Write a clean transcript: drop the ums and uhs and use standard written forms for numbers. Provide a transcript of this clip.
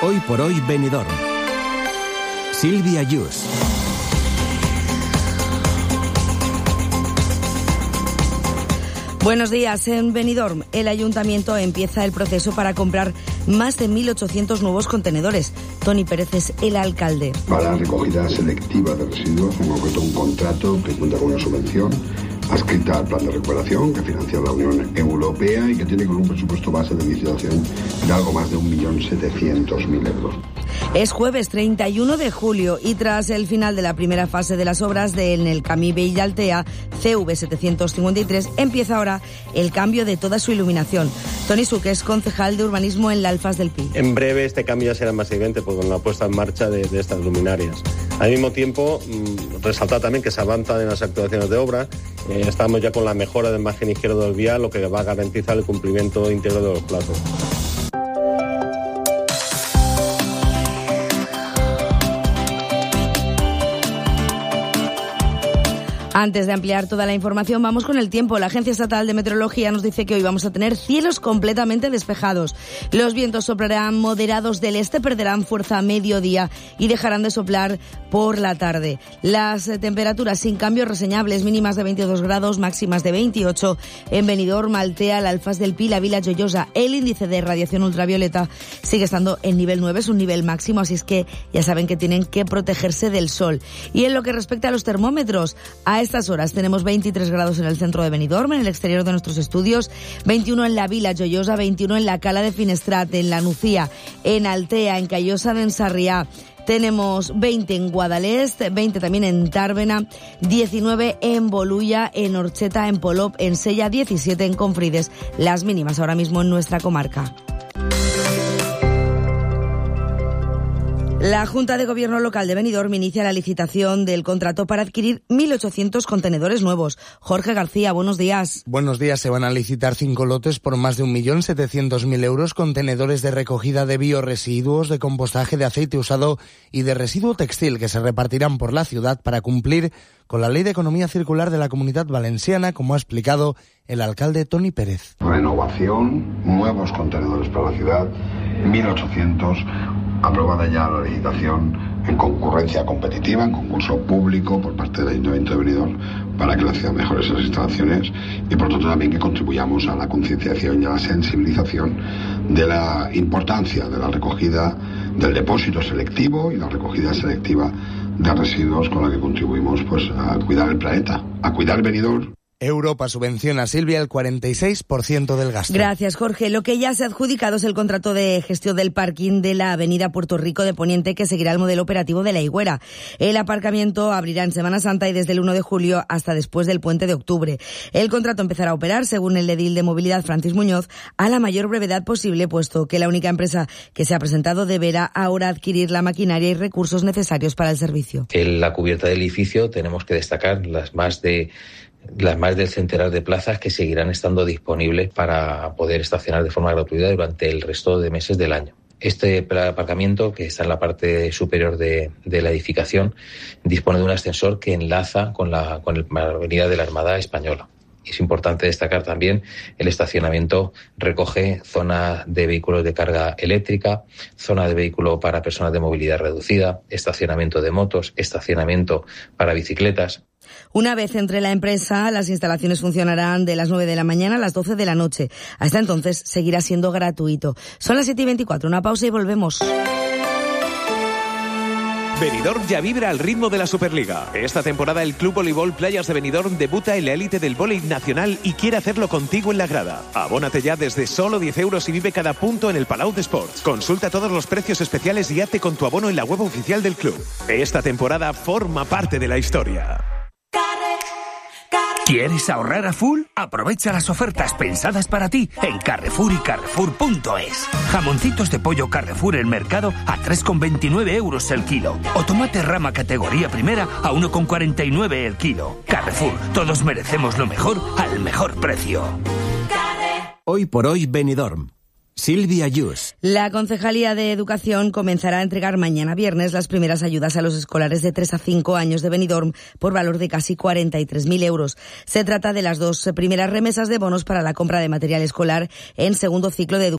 Hoy por hoy Benidorm. Sílvia Yus. Buenos días. En Benidorm, el ayuntamiento empieza el proceso para comprar más de 1.800 nuevos contenedores. Tony Pérez es el alcalde. Para la recogida selectiva de residuos, en concreto un contrato que cuenta con una subvención adscrita al plan de recuperación que financia la Unión Europea y que tiene con un presupuesto base de licitación de algo más de 1.700.000 euros. Es jueves 31 de julio y tras el final de la primera fase de las obras en el Camí Vell d'Altea, CV 753, empieza ahora el cambio de toda su iluminación. Toni Suc es concejal de urbanismo en la Alfas del Pi. En breve este cambio ya será más evidente con la puesta en marcha de estas luminarias. Al mismo tiempo, resaltar también que se avanza en las actuaciones de obra. Estamos ya con la mejora del margen izquierdo del vial, lo que va a garantizar el cumplimiento íntegro de los plazos. Antes de ampliar toda la información, vamos con el tiempo. La Agencia Estatal de Meteorología nos dice que hoy vamos a tener cielos completamente despejados. Los vientos soplarán moderados del este, perderán fuerza a mediodía y dejarán de soplar por la tarde. Las temperaturas sin cambios reseñables, mínimas de 22 grados, máximas de 28 en Benidorm, Altea, la Alfas del Pi, la Vila Joiosa. El índice de radiación ultravioleta sigue estando en nivel 9, es un nivel máximo, así es que ya saben que tienen que protegerse del sol. Y en lo que respecta a los termómetros, a estas horas tenemos 23 grados en el centro de Benidorm, en el exterior de nuestros estudios, 21 en la Vila Joiosa, 21 en la Cala de Finestrat, en la Nucía, en Altea, en Callosa d'en Sarrià. Tenemos 20 en Guadalest, 20 también en Tàrbena, 19 en Bolulla, en Orxeta, en Polop, en Sella, 17 en Confrides, las mínimas ahora mismo en nuestra comarca. La Junta de Gobierno Local de Benidorm inicia la licitación del contrato para adquirir 1.800 contenedores nuevos. Jorge García, buenos días. Buenos días. Se van a licitar 5 lotes por más de 1.700.000 euros, contenedores de recogida de bioresiduos, de compostaje, de aceite usado y de residuo textil que se repartirán por la ciudad para cumplir con la Ley de Economía Circular de la Comunidad Valenciana, como ha explicado el alcalde Tony Pérez. Renovación, nuevos contenedores para la ciudad, 1.800, aprobada ya la licitación en concurrencia competitiva, en concurso público por parte del Ayuntamiento de Benidorm para que la ciudad mejore esas instalaciones y por tanto también que contribuyamos a la concienciación y a la sensibilización de la importancia de la recogida del depósito selectivo y la recogida selectiva de residuos con la que contribuimos pues a cuidar el planeta, a cuidar Benidorm. Europa subvenciona a Silvia el 46% del gasto. Gracias, Jorge. Lo que ya se ha adjudicado es el contrato de gestión del parking de la avenida Puerto Rico de Poniente, que seguirá el modelo operativo de la Higuera. El aparcamiento abrirá en Semana Santa y desde el 1 de julio hasta después del puente de octubre. El contrato empezará a operar, según el edil de Movilidad, Francis Muñoz, a la mayor brevedad posible, puesto que la única empresa que se ha presentado deberá ahora adquirir la maquinaria y recursos necesarios para el servicio. En la cubierta del edificio tenemos que destacar las más del centenar de plazas que seguirán estando disponibles para poder estacionar de forma gratuita durante el resto de meses del año. Este aparcamiento, que está en la parte superior de la edificación, dispone de un ascensor que enlaza con la avenida de la Armada Española. Es importante destacar también el estacionamiento recoge zona de vehículos de carga eléctrica, zona de vehículo para personas de movilidad reducida, estacionamiento de motos, estacionamiento para bicicletas. Una vez entre la empresa, las instalaciones funcionarán de las 9 de la mañana a las 12 de la noche. Hasta entonces seguirá siendo gratuito. Son las 7:24, una pausa y volvemos. Benidorm ya vibra al ritmo de la Superliga. Esta temporada el Club Voleibol Playas de Benidorm debuta en la élite del voleibol nacional y quiere hacerlo contigo en la grada. Abónate ya desde solo 10 euros y vive cada punto en el Palau de Sports. Consulta todos los precios especiales y hazte con tu abono en la web oficial del club. Esta temporada forma parte de la historia. ¿Quieres ahorrar a full? Aprovecha las ofertas pensadas para ti en Carrefour y Carrefour.es. Jamoncitos de pollo Carrefour en mercado a 3,29 euros el kilo. O tomate rama categoría primera a 1,49 el kilo. Carrefour, todos merecemos lo mejor al mejor precio. Hoy por hoy Benidorm. Sílvia Yus. La Concejalía de Educación comenzará a entregar mañana viernes las primeras ayudas a los escolares de 3 a 5 años de Benidorm por valor de casi 43.000 euros. Se trata de las 2 primeras remesas de bonos para la compra de material escolar en segundo ciclo de educación